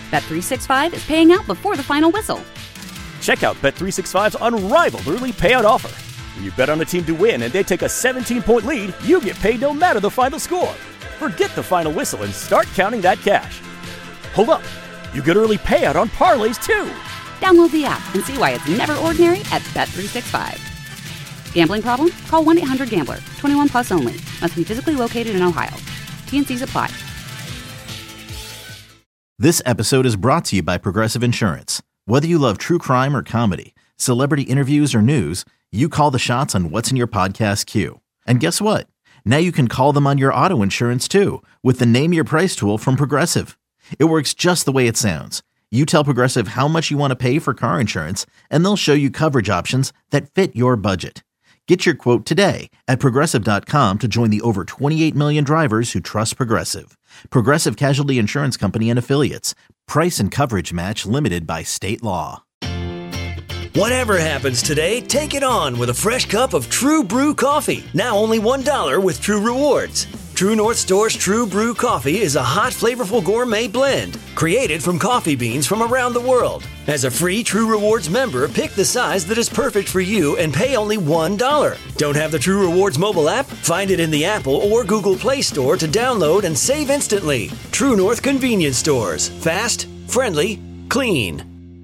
Bet365 is paying out before the final whistle. Check out Bet365's unrivaled early payout offer. When you bet on a team to win and they take a 17-point lead, you get paid no matter the final score. Forget the final whistle and start counting that cash. Hold up. You get early payout on parlays, too. Download the app and see why it's never ordinary at Bet365. Gambling problem? Call 1-800-GAMBLER. 21 plus only. Must be physically located in Ohio. T&Cs apply. This episode is brought to you by Progressive Insurance. Whether you love true crime or comedy, celebrity interviews or news, you call the shots on what's in your podcast queue. And guess what? Now you can call them on your auto insurance too with the Name Your Price tool from Progressive. It works just the way it sounds. You tell Progressive how much you want to pay for car insurance, and they'll show you coverage options that fit your budget. Get your quote today at Progressive.com to join the over 28 million drivers who trust Progressive. Progressive Casualty Insurance Company and Affiliates. Price and coverage match limited by state law. Whatever happens today, take it on with a fresh cup of True Brew coffee. Now only $1 with True Rewards. True North Store's True Brew coffee is a hot, flavorful gourmet blend created from coffee beans from around the world. As a free True Rewards member, pick the size that is perfect for you and pay only $1. Don't have the True Rewards mobile app? Find it in the Apple or Google Play Store to download and save instantly. True North Convenience Stores. Fast, friendly, clean.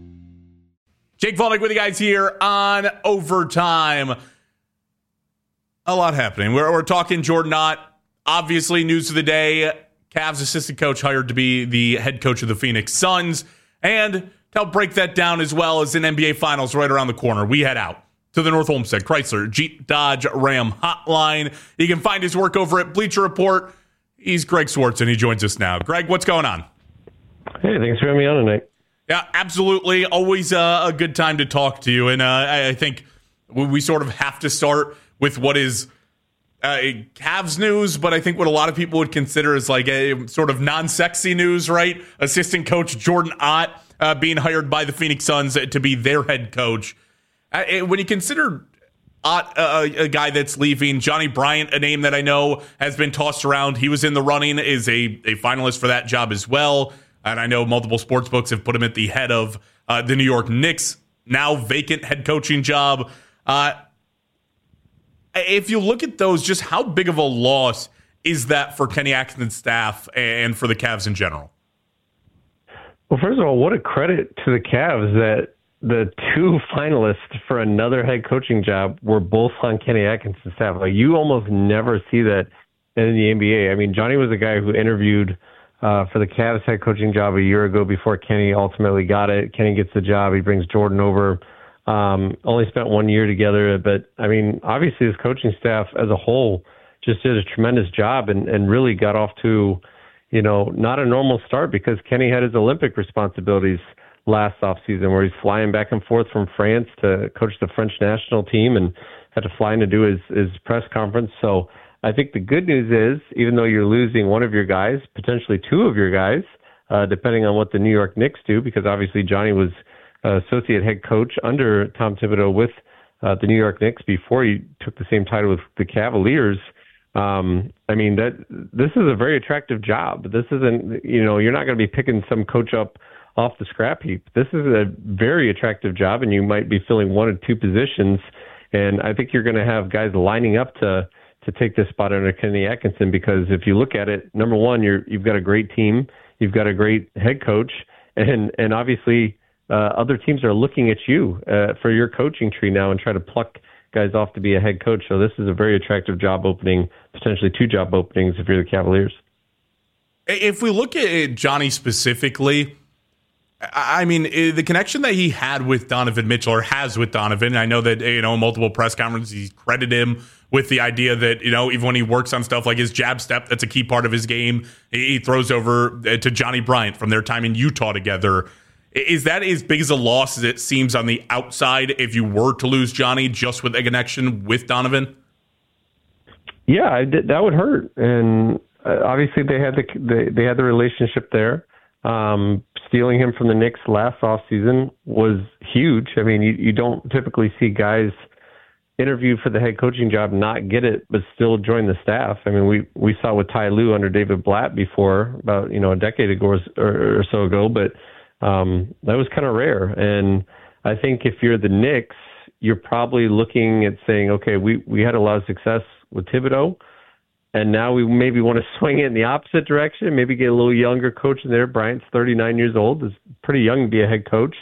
Jake Volnick with you guys here on Overtime. A lot happening. We're talking Jordan Ott. Obviously, news of the day, Cavs assistant coach hired to be the head coach of the Phoenix Suns. And to help break that down as well as an NBA Finals right around the corner, we head out to the North Olmsted Chrysler Jeep Dodge Ram hotline. You can find his work over at Bleacher Report. He's Greg Swartz, and he joins us now. Greg, what's going on? Hey, thanks for having me on tonight. Yeah, absolutely. Always a good time to talk to you. And I think we sort of have to start with what is Cavs news, but I think what a lot of people would consider is like a sort of non-sexy news, right? Assistant coach Jordan Ott being hired by the Phoenix Suns to be their head coach. When you consider Ott a guy that's leaving, Johnny Bryant, a name that I know has been tossed around. He was in the running, is a finalist for that job as well. And I know multiple sports books have put him at the head of the New York Knicks, now vacant head coaching job. If you look at those, just how big of a loss is that for Kenny Atkinson's staff and for the Cavs in general? Well, first of all, what a credit to the Cavs that the two finalists for another head coaching job were both on Kenny Atkinson's staff. Like, you almost never see that in the NBA. I mean, Johnny was a guy who interviewed for the Cavs head coaching job a year ago before Kenny ultimately got it. Kenny gets the job. He brings Jordan over. Only spent 1 year together, but I mean, obviously his coaching staff as a whole just did a tremendous job and really got off to, not a normal start because Kenny had his Olympic responsibilities last offseason where he's flying back and forth from France to coach the French national team and had to fly in to do his press conference. So I think the good news is, even though you're losing one of your guys, potentially two of your guys, depending on what the New York Knicks do, because obviously Johnny was associate head coach under Tom Thibodeau with the New York Knicks before he took the same title with the Cavaliers. I mean, this is a very attractive job. This isn't, you're not going to be picking some coach up off the scrap heap. This is a very attractive job, and you might be filling one or two positions. And I think you're going to have guys lining up to take this spot under Kenny Atkinson, because if you look at it, number one, you've got a great team, you've got a great head coach, and obviously other teams are looking at you for your coaching tree now and try to pluck guys off to be a head coach. So this is a very attractive job opening, potentially two job openings if you're the Cavaliers. If we look at Johnny specifically, I mean, the connection that he had with Donovan Mitchell, or has with Donovan, I know that, in multiple press conferences, he's credited him with the idea that, even when he works on stuff like his jab step, that's a key part of his game. He throws over to Johnny Bryant from their time in Utah together. Is that as big as a loss as it seems on the outside if you were to lose Johnny just with a connection with Donovan? Yeah, that would hurt. And obviously they had the relationship there. Stealing him from the Knicks last offseason was huge. I mean, you don't typically see guys interview for the head coaching job, not get it, but still join the staff. I mean, we saw with Ty Lue under David Blatt before, about a decade ago or so ago. But that was kind of rare. And I think if you're the Knicks, you're probably looking at saying, okay, we had a lot of success with Thibodeau, and now we maybe want to swing it in the opposite direction, maybe get a little younger coach in there. Bryant's 39 years old, is pretty young to be a head coach.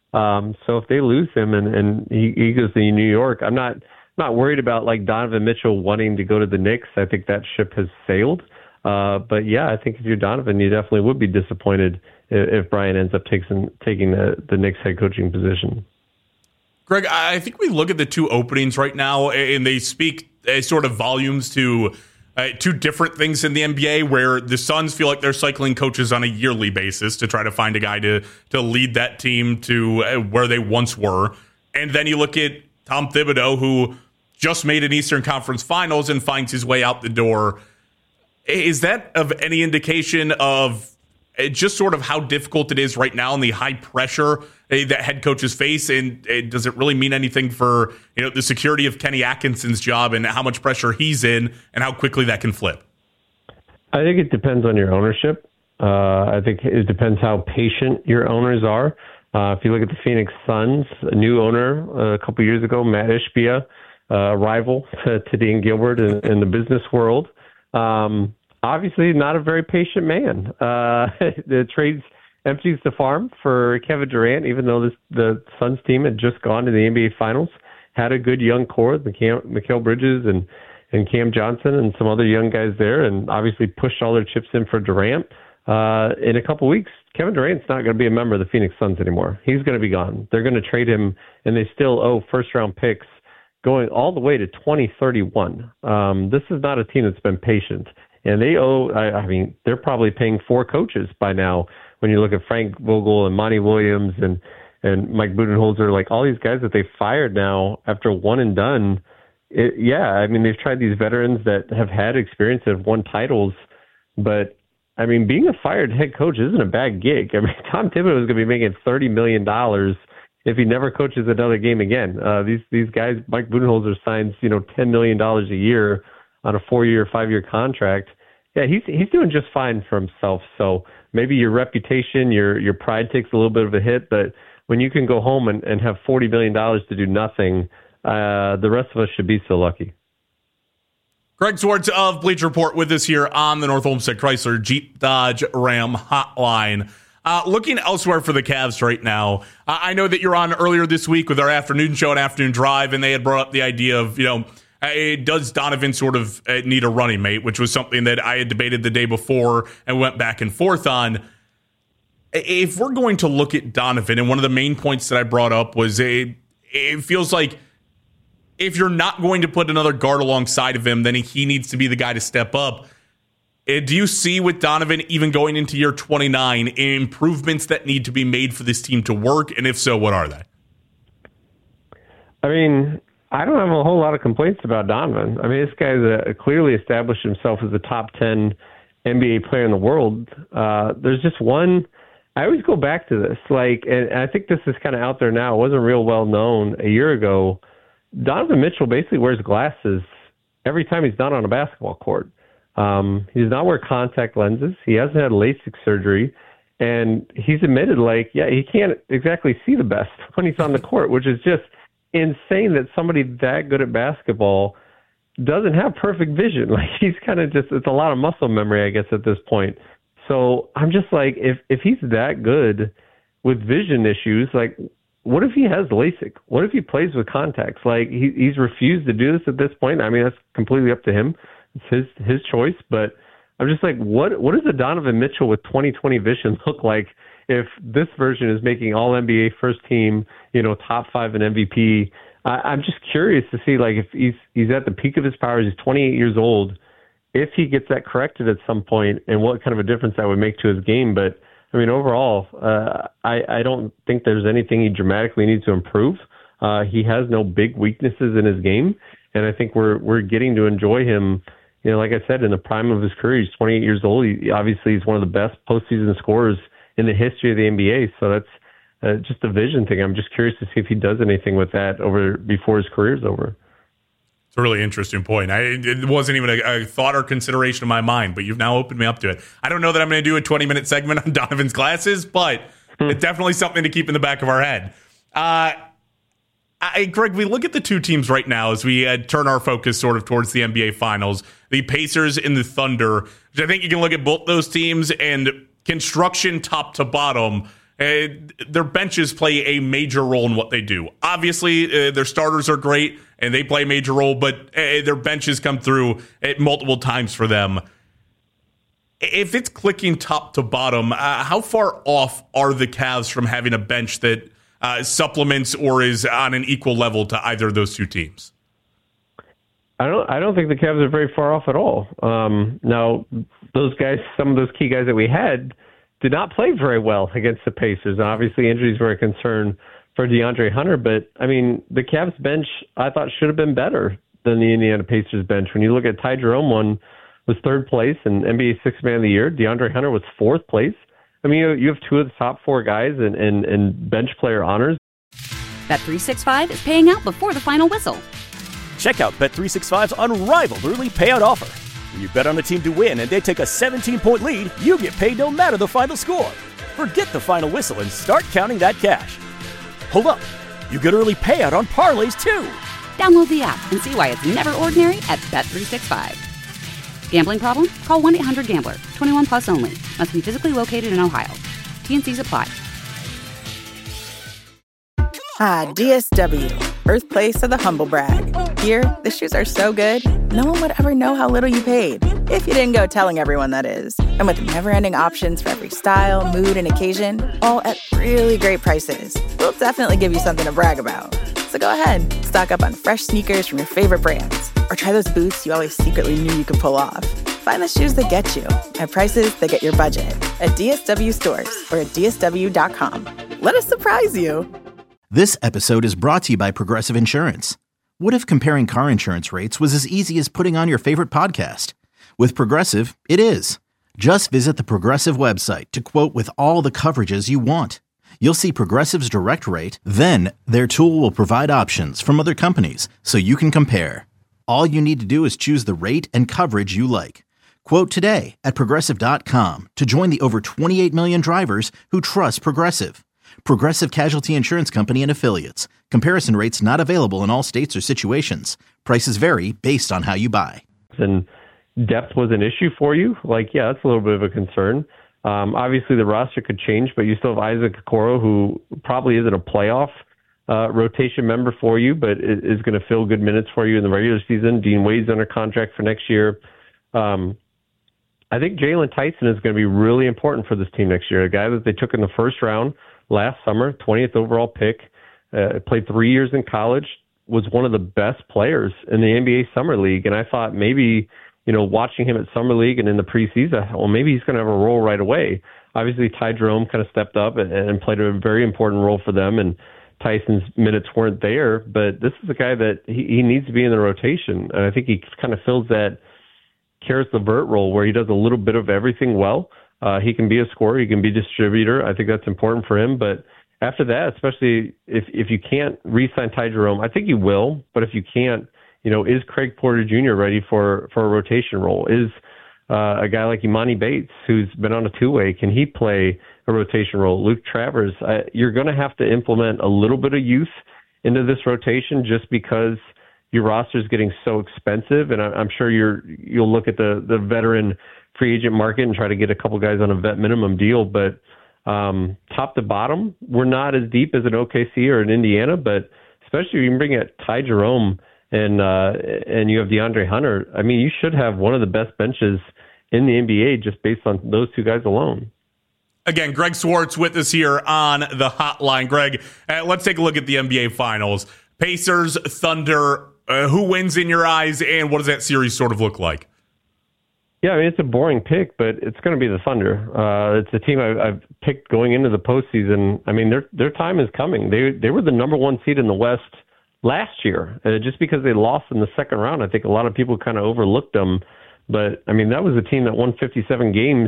So if they lose him and he goes to New York, I'm not worried about like Donovan Mitchell wanting to go to the Knicks. I think that ship has sailed. But yeah, I think if you're Donovan, you definitely would be disappointed if Bryant ends up taking the Knicks head coaching position. Greg, I think we look at the two openings right now, and they speak sort of volumes to two different things in the NBA, where the Suns feel like they're cycling coaches on a yearly basis to try to find a guy to lead that team to where they once were. And then you look at Tom Thibodeau, who just made an Eastern Conference Finals and finds his way out the door. Is that of any indication of just sort of how difficult it is right now and the high pressure that head coaches face? And does it really mean anything for the security of Kenny Atkinson's job and how much pressure he's in and how quickly that can flip? I think it depends on your ownership. I think it depends how patient your owners are. If you look at the Phoenix Suns, a new owner a couple years ago, Matt Ishbia, a rival to Dean Gilbert in the business world. Obviously not a very patient man. The trades empties the farm for Kevin Durant, even though the Suns team had just gone to the NBA Finals, had a good young core, Mikal Bridges and Cam Johnson and some other young guys there, and obviously pushed all their chips in for Durant. In a couple weeks, Kevin Durant's not going to be a member of the Phoenix Suns anymore. He's going to be gone. They're going to trade him, and they still owe first-round picks going all the way to 2031. This is not a team that's been patient. And they owe, they're probably paying 4 coaches by now. When you look at Frank Vogel and Monty Williams and Mike Budenholzer, like all these guys that they fired now after one and done. They've tried these veterans that have had experience, that have won titles. But, being a fired head coach isn't a bad gig. Tom Thibodeau is going to be making $30 million if he never coaches another game again. These guys, Mike Budenholzer signs, $10 million a year on a 4-year, 5-year contract. Yeah, he's doing just fine for himself. So maybe your reputation, your pride takes a little bit of a hit, but when you can go home and have $40 million to do nothing, the rest of us should be so lucky. Greg Swartz of Bleacher Report with us here on the North Olmsted Chrysler Jeep Dodge Ram Hotline. Looking elsewhere for the Cavs right now, I know that you're on earlier this week with our afternoon show and afternoon drive, and they had brought up the idea of, does Donovan sort of need a running mate, which was something that I had debated the day before and went back and forth on. If we're going to look at Donovan, and one of the main points that I brought up was it feels like if you're not going to put another guard alongside of him, then he needs to be the guy to step up. Do you see with Donovan, even going into year 29, improvements that need to be made for this team to work? And if so, what are they? I don't have a whole lot of complaints about Donovan. This guy's clearly established himself as a top 10 NBA player in the world. There's just one. I always go back to this, and I think this is kind of out there now. It wasn't real well known a year ago. Donovan Mitchell basically wears glasses every time he's not on a basketball court. He does not wear contact lenses. He hasn't had LASIK surgery. And he's admitted, he can't exactly see the best when he's on the court, which is just insane that somebody that good at basketball doesn't have perfect vision. He's kind of it's a lot of muscle memory, I guess, at this point. So I'm just if he's that good with vision issues, what if he has LASIK? What if he plays with contacts? He's refused to do this at this point. That's completely up to him. It's his choice. But I'm just what does a Donovan Mitchell with 20/20 vision look like if this version is making all NBA first team, top 5 in MVP? I'm just curious to see if he's at the peak of his powers. He's 28 years old. If he gets that corrected at some point, and what kind of a difference that would make to his game. But overall, I don't think there's anything he dramatically needs to improve. He has no big weaknesses in his game, and I think we're getting to enjoy him. Like I said, in the prime of his career, he's 28 years old. He's one of the best postseason scorers in the history of the NBA. So that's just a vision thing. I'm just curious to see if he does anything with that before his career's over. It's a really interesting point. It wasn't even a thought or consideration in my mind, but you've now opened me up to it. I don't know that I'm going to do a 20-minute segment on Donovan's glasses, but It's definitely something to keep in the back of our head. Greg, we look at the two teams right now as we turn our focus sort of towards the NBA Finals, the Pacers and the Thunder, which I think you can look at both those teams and construction top to bottom. Their benches play a major role in what they do. Obviously, their starters are great and they play a major role, but their benches come through at multiple times for them. If it's clicking top to bottom, how far off are the Cavs from having a bench that supplements or is on an equal level to either of those two teams? I don't think the Cavs are very far off at all. Now, those guys, some of those key guys that we had, did not play very well against the Pacers. Obviously, injuries were a concern for DeAndre Hunter, but I mean, the Cavs bench I thought should have been better than the Indiana Pacers bench. When you look at Ty Jerome, was third place and NBA Sixth Man of the Year. DeAndre Hunter was fourth place. I mean, you have two of the top four guys in bench player honors. Bet365 is paying out before the final whistle. Check out Bet365's unrivaled early payout offer. When you bet on a team to win and they take a 17-point lead, you get paid no matter the final score. Forget the final whistle and start counting that cash. Hold up. You get early payout on parlays, too. Download the app and see why it's never ordinary at Bet365. Gambling problem? Call 1-800-GAMBLER. 21 plus only. Must be physically located in Ohio. T&Cs apply. DSW, birthplace of the humble brag. Here, the shoes are so good, no one would ever know how little you paid. If you didn't go telling everyone, that is. And with never-ending options for every style, mood, and occasion, all at really great prices, we'll definitely give you something to brag about. So go ahead, stock up on fresh sneakers from your favorite brands, or try those boots you always secretly knew you could pull off. Find the shoes that get you at prices that get your budget at DSW stores or at DSW.com. Let us surprise you. This episode is brought to you by Progressive Insurance. What if comparing car insurance rates was as easy as putting on your favorite podcast? With Progressive, it is. Just visit the Progressive website to quote with all the coverages you want. You'll see Progressive's direct rate, then their tool will provide options from other companies so you can compare. All you need to do is choose the rate and coverage you like. Quote today at Progressive.com to join the over 28 million drivers who trust Progressive. Progressive Casualty Insurance Company and Affiliates. Comparison rates not available in all states or situations. Prices vary based on how you buy. And depth was an issue for you. Like, yeah, that's a little bit of a concern. Obviously, the roster could change, but you still have Isaac Okoro, who probably isn't a playoff rotation member for you, but is going to fill good minutes for you in the regular season. Dean Wade's under contract for next year. I think Jalen Tyson is going to be really important for this team next year. A guy that they took in the first round last summer, 20th overall pick, played 3 years in college, was one of the best players in the NBA Summer League. And I thought maybe, watching him at Summer League and in the preseason, I thought, well, maybe he's going to have a role right away. Obviously, Ty Jerome kind of stepped up and played a very important role for them, and Tyson's minutes weren't there. But this is a guy that he needs to be in the rotation. And I think he kind of fills that Karis LeVert role where he does a little bit of everything well. He can be a scorer. He can be a distributor. I think that's important for him. But after that, especially if you can't re-sign Ty Jerome, I think you will. But if you can't, is Craig Porter Jr. ready for a rotation role? Is a guy like Imani Bates, who's been on a two-way, can he play a rotation role? Luke Travers, you're going to have to implement a little bit of youth into this rotation just because your roster is getting so expensive. And I'm sure you'll look at the veteran free agent market and try to get a couple guys on a vet minimum deal. But top to bottom, we're not as deep as an OKC or an Indiana, but especially if you can bring in Ty Jerome and you have DeAndre Hunter, I mean, you should have one of the best benches in the NBA just based on those two guys alone. Again, Greg Swartz with us here on the hotline. Greg, let's take a look at the NBA Finals. Pacers, Thunder, who wins in your eyes, and what does that series sort of look like? Yeah, I mean, it's a boring pick, but it's going to be the Thunder. It's a team I've picked going into the postseason. I mean, their time is coming. They were the number one seed in the West last year. Just because they lost in the second round, I think a lot of people kind of overlooked them. But, I mean, that was a team that won 57 games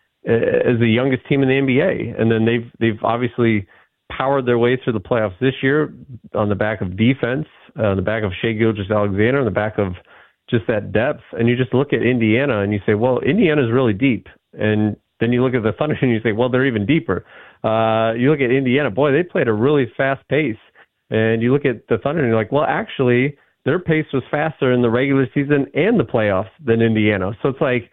as the youngest team in the NBA. And then they've obviously powered their way through the playoffs this year on the back of defense, on the back of Shai Gilgeous-Alexander, on the back of just that depth. And you just look at Indiana and you say, well, Indiana's really deep. And then you look at the Thunder and you say, well, they're even deeper. You look at Indiana, boy, they played a really fast pace. And you look at the Thunder and you're like, well, actually, their pace was faster in the regular season and the playoffs than Indiana. So it's like,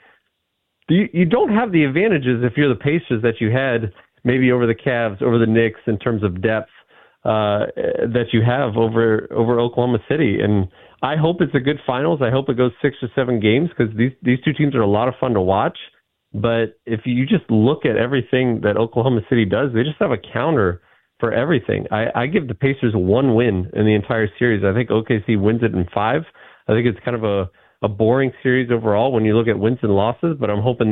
you don't have the advantages if you're the Pacers that you had maybe over the Cavs, over the Knicks in terms of depth that you have over Oklahoma City. And I hope it's a good finals. I hope it goes 6 or 7 games because these two teams are a lot of fun to watch. But if you just look at everything that Oklahoma City does, they just have a counter for everything. I give the Pacers 1 win in the entire series. I think OKC wins it in 5. I think it's kind of a boring series overall when you look at wins and losses, but I'm hoping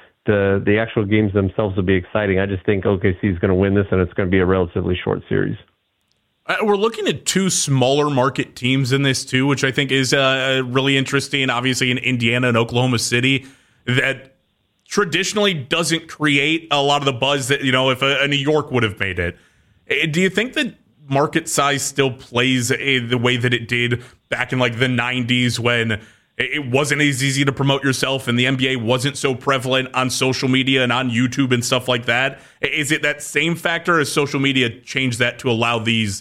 the actual games themselves will be exciting. I just think OKC is going to win this, and it's going to be a relatively short series. We're looking at 2 smaller market teams in this, too, which I think is really interesting. Obviously, in Indiana and Oklahoma City, that traditionally doesn't create a lot of the buzz that, if a New York would have made it. Do you think that market size still plays the way that it did back in, like, the 90s when it wasn't as easy to promote yourself and the NBA wasn't so prevalent on social media and on YouTube and stuff like that? Is it that same factor, as social media changed that to allow these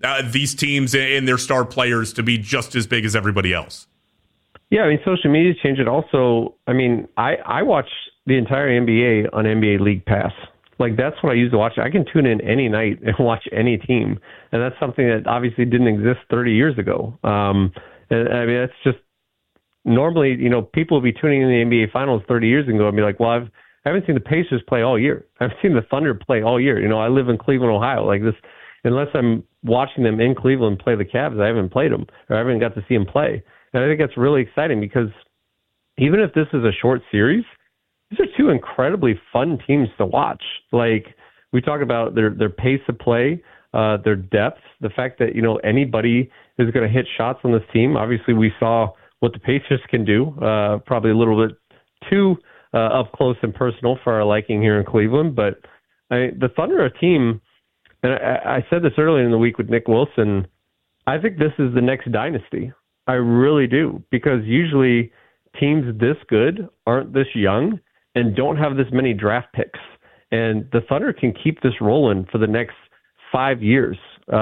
teams and their star players to be just as big as everybody else? Yeah, I mean, social media changed it also. I mean, I watch the entire NBA on NBA League Pass. Like, that's what I use to watch. I can tune in any night and watch any team. And that's something that obviously didn't exist 30 years ago. And I mean, that's just normally, people would be tuning in the NBA Finals 30 years ago and be like, well, I haven't seen the Pacers play all year. I've seen the Thunder play all year. I live in Cleveland, Ohio. Like this, unless I'm watching them in Cleveland play the Cavs, I haven't played them or I haven't got to see them play. And I think that's really exciting because even if this is a short series, these are 2 incredibly fun teams to watch. Like, we talk about their pace of play, their depth, the fact that, anybody is going to hit shots on this team. Obviously, we saw what the Pacers can do, probably a little bit too up close and personal for our liking here in Cleveland. But the Thunder are a team, and I said this earlier in the week with Nick Wilson, I think this is the next dynasty. I really do, because usually teams this good aren't this young and don't have this many draft picks. And the Thunder can keep this rolling for the next 5 years,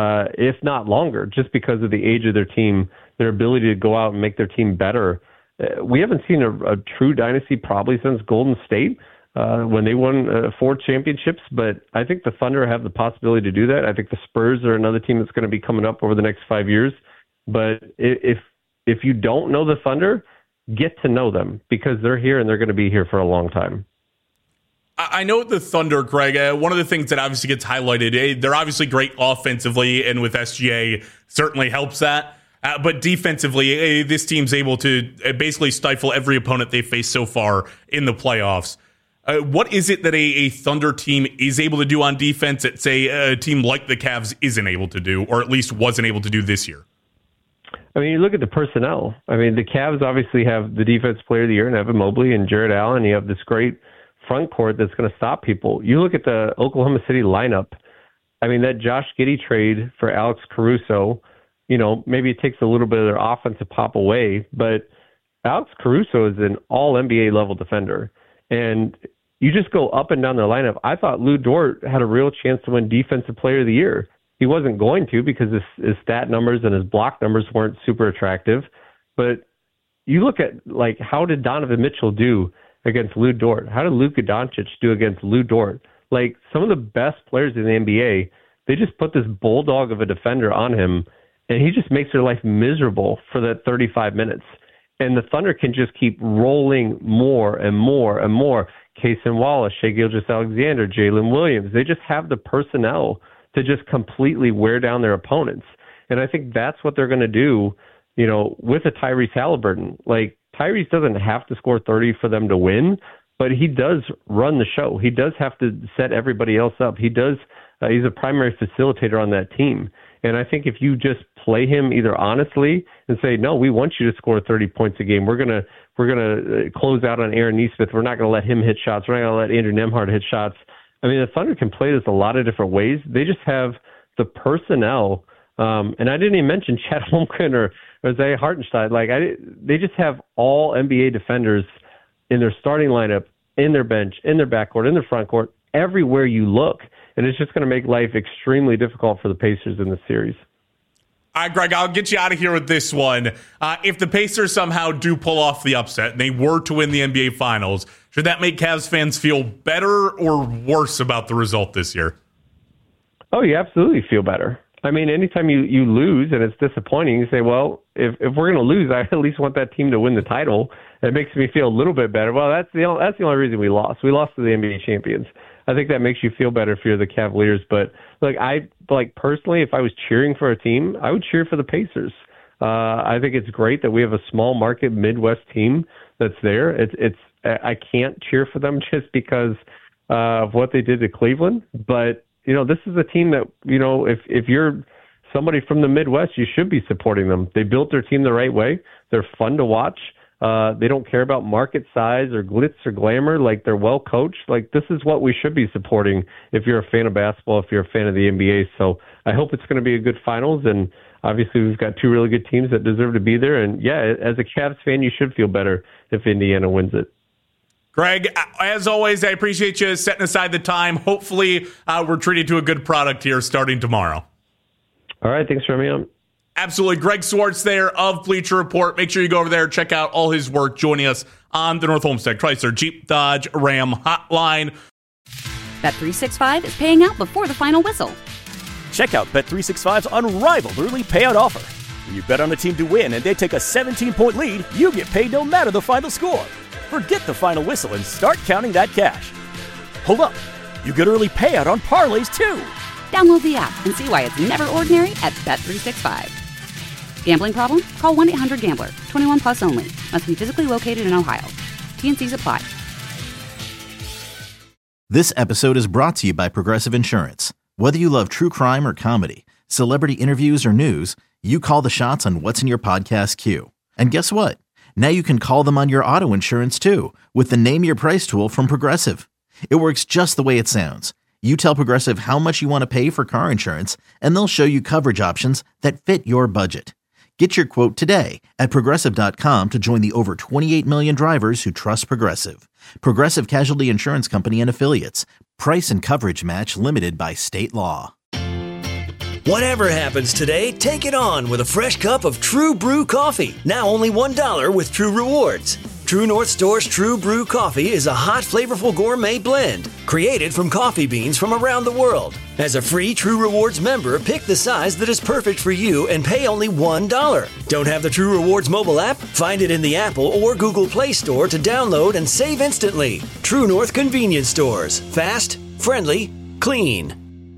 if not longer, just because of the age of their team, their ability to go out and make their team better. We haven't seen a true dynasty probably since Golden State when they won 4 championships, but I think the Thunder have the possibility to do that. I think the Spurs are another team that's going to be coming up over the next 5 years. But if you don't know the Thunder, get to know them because they're here and they're going to be here for a long time. I know the Thunder, Greg, one of the things that obviously gets highlighted, they're obviously great offensively, and with SGA certainly helps that. But defensively, this team's able to basically stifle every opponent they've faced so far in the playoffs. What is it that a Thunder team is able to do on defense that, say, a team like the Cavs isn't able to do, or at least wasn't able to do this year? I mean, you look at the personnel. I mean, the Cavs obviously have the Defense Player of the Year in Evan Mobley and Jarrett Allen. You have this great front court that's going to stop people. You look at the Oklahoma City lineup. I mean, that Josh Giddey trade for Alex Caruso, maybe it takes a little bit of their offensive pop away, but Alex Caruso is an all-NBA level defender. And you just go up and down their lineup. I thought Lou Dort had a real chance to win Defensive Player of the Year. He wasn't going to because his stat numbers and his block numbers weren't super attractive. But you look at, like, how did Donovan Mitchell do against Lou Dort? How did Luka Doncic do against Lou Dort? Like, some of the best players in the NBA, they just put this bulldog of a defender on him, and he just makes their life miserable for that 35 minutes. And the Thunder can just keep rolling more and more and more. Cason Wallace, Shai Gilgeous-Alexander, Jalen Williams, they just have the personnel to just completely wear down their opponents. And I think that's what they're going to do, with a Tyrese Halliburton. Like, Tyrese doesn't have to score 30 for them to win, but he does run the show. He does have to set everybody else up. He's a primary facilitator on that team. And I think if you just play him either honestly and say, no, we want you to score 30 points a game. We're gonna close out on Aaron Nesmith. We're not going to let him hit shots. We're not going to let Andrew Nembhard hit shots. I mean, the Thunder can play this a lot of different ways. They just have the personnel. And I didn't even mention Chet Holmgren or Isaiah Hartenstein. They just have all NBA defenders in their starting lineup, in their bench, in their backcourt, in their front court, everywhere you look. and it's just going to make life extremely difficult for the Pacers in the series. All right, Greg, I'll get you out of here with this one. If the Pacers somehow do pull off the upset and they were to win the NBA Finals, should that make Cavs fans feel better or worse about the result this year? Oh, you absolutely feel better. I mean, anytime you lose and it's disappointing, you say, well, if we're going to lose, I at least want that team to win the title. It makes me feel a little bit better. Well, that's the only reason we lost. We lost to the NBA champions. I think that makes you feel better if you're the Cavaliers. But personally, if I was cheering for a team, I would cheer for the Pacers. I think it's great that we have a small market Midwest team that's there. I can't cheer for them just because of what they did to Cleveland. But, this is a team that, if you're somebody from the Midwest, you should be supporting them. They built their team the right way. They're fun to watch. They don't care about market size or glitz or glamour. Like, they're well coached. Like, this is what we should be supporting if you're a fan of basketball, if you're a fan of the NBA. So I hope it's going to be a good finals. And obviously we've got two really good teams that deserve to be there. And yeah, as a Cavs fan, you should feel better if Indiana wins it. Greg, as always, I appreciate you setting aside the time. Hopefully we're treated to a good product here starting tomorrow. All right. Thanks for having me on. Absolutely. Greg Swartz there of Bleacher Report. Make sure you go over there, check out all his work, joining us on the North Homestead Chrysler Jeep Dodge Ram Hotline. Bet365 is paying out before the final whistle. Check out Bet365's unrivaled early payout offer. When you bet on a team to win and they take a 17-point lead, you get paid no matter the final score. Forget the final whistle and start counting that cash. Hold up. You get early payout on parlays, too. Download the app and see why it's never ordinary at Bet365. Gambling problem? Call 1-800-GAMBLER. 21 plus only. Must be physically located in Ohio. T&Cs apply. This episode is brought to you by Progressive Insurance. Whether you love true crime or comedy, celebrity interviews or news, you call the shots on what's in your podcast queue. And guess what? Now you can call them on your auto insurance too with the Name Your Price tool from Progressive. It works just the way it sounds. You tell Progressive how much you want to pay for car insurance, and they'll show you coverage options that fit your budget. Get your quote today at Progressive.com to join the over 28 million drivers who trust Progressive. Progressive Casualty Insurance Company and Affiliates. Price and coverage match limited by state law. Whatever happens today, take it on with a fresh cup of True Brew coffee. Now only $1 with True Rewards. True North Store's True Brew coffee is a hot, flavorful gourmet blend created from coffee beans from around the world. As a free True Rewards member, pick the size that is perfect for you and pay only $1. Don't have the True Rewards mobile app? Find it in the Apple or Google Play Store to download and save instantly. True North Convenience Stores. Fast, friendly, clean.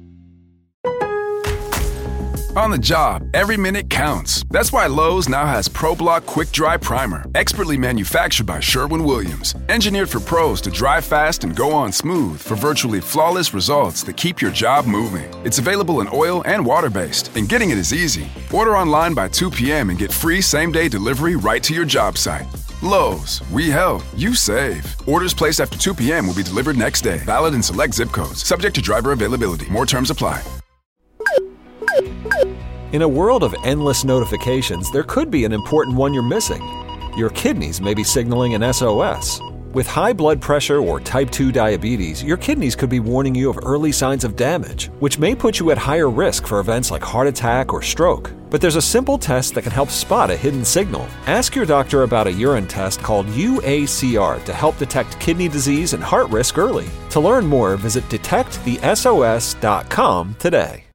On the job, every minute counts. That's why Lowe's now has ProBlock Quick Dry Primer, expertly manufactured by Sherwin-Williams. Engineered for pros to dry fast and go on smooth for virtually flawless results that keep your job moving. It's available in oil and water-based, and getting it is easy. Order online by 2 p.m. and get free same-day delivery right to your job site. Lowe's, we help, you save. Orders placed after 2 p.m. will be delivered next day. Valid in select zip codes. Subject to driver availability. More terms apply. In a world of endless notifications, there could be an important one you're missing. Your kidneys may be signaling an SOS. With high blood pressure or type 2 diabetes, your kidneys could be warning you of early signs of damage, which may put you at higher risk for events like heart attack or stroke. But there's a simple test that can help spot a hidden signal. Ask your doctor about a urine test called UACR to help detect kidney disease and heart risk early. To learn more, visit detectthesos.com today.